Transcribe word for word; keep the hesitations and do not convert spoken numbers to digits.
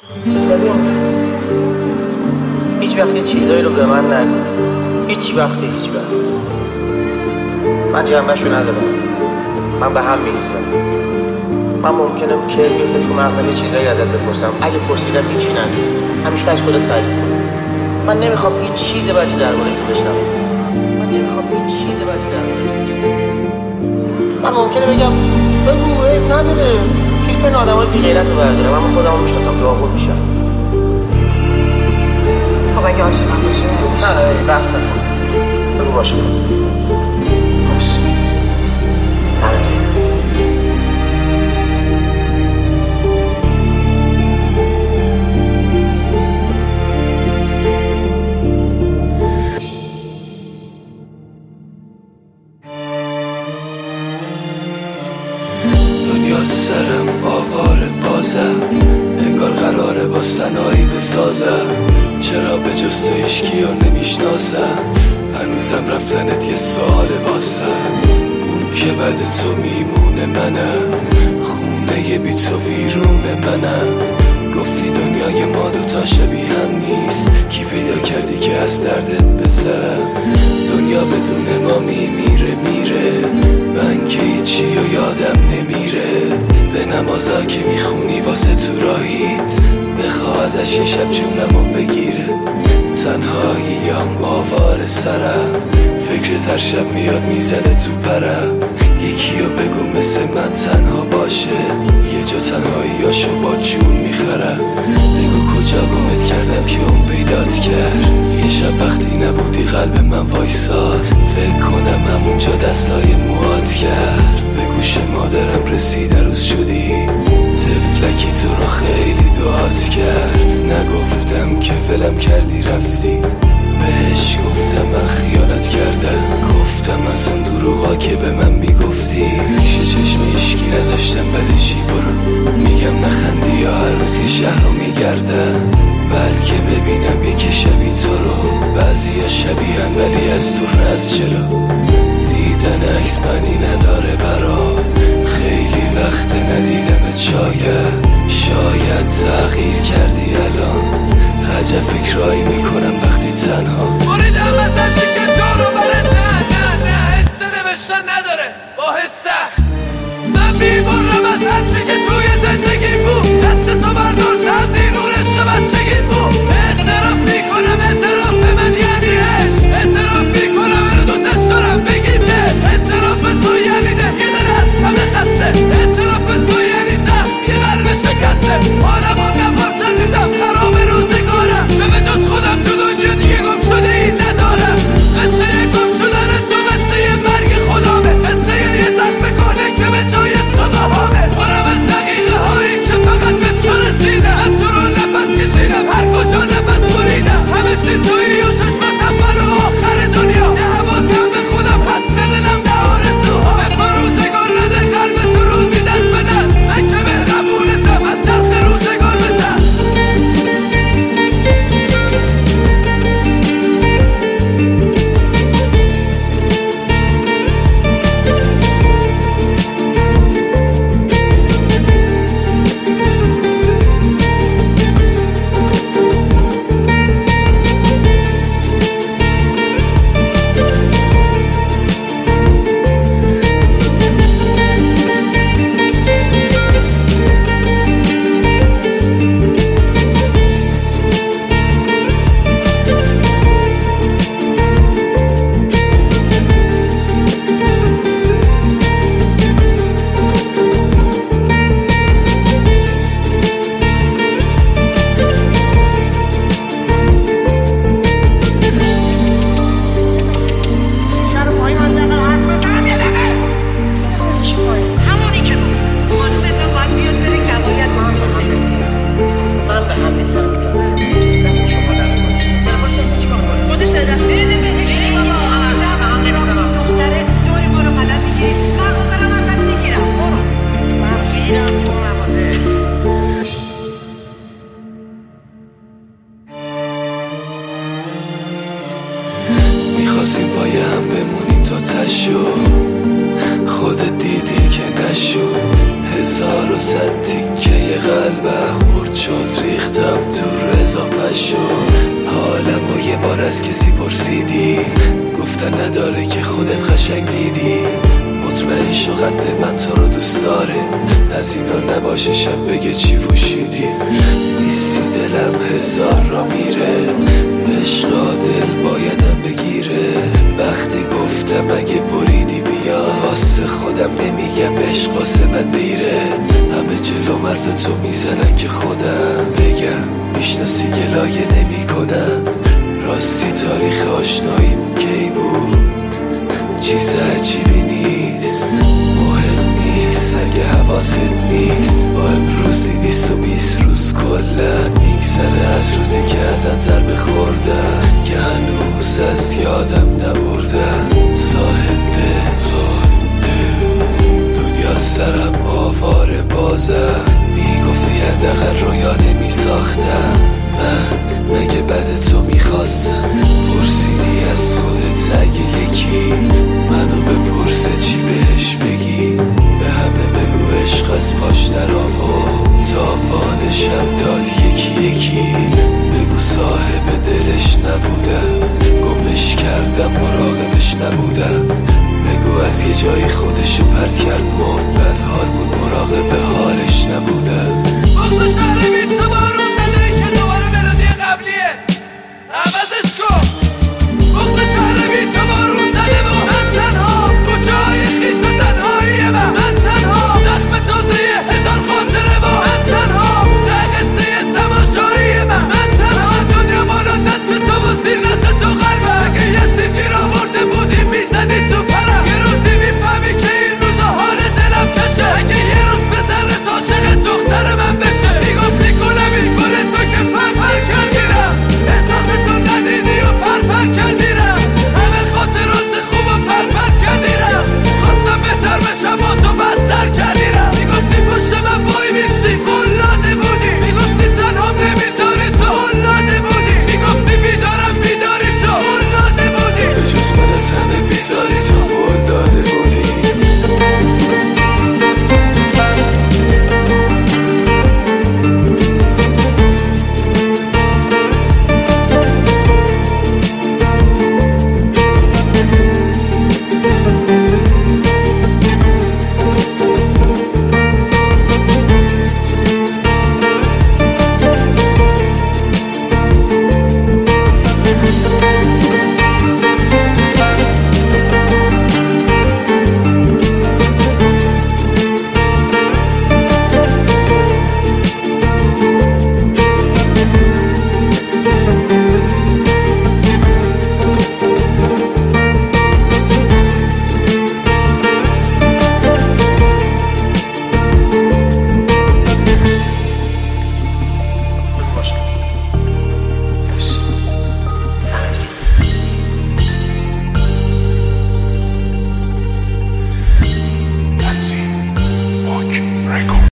ببین هیچ وقت یه چیزایی رو به من نگو، هیچ وقت هیچ وقت. من جنبشو ندارم، من به هم میریزم. من ممکنه که بیفته تو مغزم یه چیزایی ازت بپرسم، اگه پرسیدم هیچی نگو، همیشه از خودت تعریف کن. من نمیخوام هیچ چیز بدی درباره تو بشنوم. من نمیخوام هیچ چیز بدی درباره تو بشنوم. من ممکنه بگم بگو عیب نداره، تیپ این آدمای بی‌غیرت رو بردارم، اما خودمو میشناسم، داغون میشم. خب اگه عاشقم باشه نه نه بحث نکن، بگو باشه باشه دمت دنیا سرم آواره بازم، انگار قراره با سنایی بسازم. چرا به جز تو هیچکی رو نمیشناسم؟ هنوزم رفتنت یه سوال واسه. اون که بعد تو میمونه منم، خونه بی تو ویرون منم. گفتی دنیای ما دوتا شبیه هم نیست، کی پیدا کردی که از دردت بسرم؟ دنیا بدون ما میمیره میره، من که هیچی و یادم نمیره. به نمازا که میخونی واسه تو راهیت، بخوا ازش یه شب جونمو بگیره. تنهاییم آوار سرم، فکرت هر شب میاد میزنه تو پرم. یکیو بگو مثل من تنها باشه، یه جا تنهاییاشو با جون میخرم. بگو کجا گمت کردم که اون پیدات کرد، یه شب وقتی نبودی قلب من وایساد. فکر کنم همونجا دستای موهات کرد، به گوش مادرم رسید روز شدی. تفلکی تو را خیلی دعات کرد، نگفتم که ولم کردی رفتی. بهش گفتم من خیانت کردم، گفتم از اون دروغا که به من میگفتی. ریشه چشم اشکی نذاشتم بدشی برو، میگم نخندی یا هر روز یه شهر رو میگردم. بلکه ببینم یکی شبیه تو رو، بعضی ها شبیه هم ولی از دور نه از جلو. دیدن عکس معنی نداره برام، خیلی وقت ندیدمت. شاید شاید تغییر کردی الان، عجب فکرایی میکنم وقتی تنها. موریدم از هرچی که تو رو بره، نه نه نه حسه نوشتن نداره با حسه. من بیمونم از هرچی که توی زندگی بود، دست تو بردار تبدیل اون عشق بچگی بود. اعتراف میکنم اعتراف من یعنی عشق، اعتراف میکنم اینو دوستش دارم بگی به. اعتراف تو یعنی ده یه دل از همه خسته، اعتراف تو یعنی زخم یه قلب شکسته. آرمون نباست عزیزم خراب روزگارم، چه به جز خودم تو دنیا دیگه گم شده این ندارم. قصه گم شدن تو قصه مرگ خدامه، قصه یه زخم کنه که به جای تو بهامه. خورم از دقیقه هایی که فقط به تو رسیدم، من تو رو نفس کشیدم هر کجا نفس بریدم. همه چی تویی و چشمتم برو آخر دنیا، یه حواسم به خودم پس ندنم به آرزوها. به پا روزگار نده قلب تو روزی دست به دست، من که مهربونتم از چرخ روزگار بزن. میخواستیم پای هم بمونیم تا تشو، خودت دیدی که نشو. هزار و صد تیکه قلبم مرد شد، ریختم تو اضافه شد. حالم و یه بار از کسی پرسیدی، گفتن نداره که خودت قشنگ دیدی. مطمئن شو قد من تو رو دوست داره، از اینا نباشه شب بگه چی پوشیدی. نیستی دلم هزار را میره، عشقا دل بایدم بگیره. وقتی گفتم اگه بریدی بیا، واسه خودم نمیگم عشق واسه من دیره. همه جلو حرف تو میزنن که خودم بگم، میشناسی گلایه نمی کنم. راستی تاریخ آشناییمون کی بود؟ چیز عجیبی نیست، مهم نیست اگه حواست نیست. با امروزی بیست و بیست روز کلن میگذره از روزی که ازت ضربه خوردم، که هنوز از یادم نبردم. صاحب ده دنیا سرم آواره بازم، میگفتی حداقل رویا نمیساختم. من مگه بد تو میخواستم؟ پرسیدی از خودت اگه یکی منو بپرسه چی بهش بگی؟ به همه بگو عشق از پاش در آورد، تاوانشم داد یکی یکی. بگو صاحب دلش نبودم، گمش کردم مراقبش نبودم. بگو از یه جایی خودشو پرت کرد مرد، بد حال بود مراقب حالش نبودم. وقت شهر بی تو بارون نده که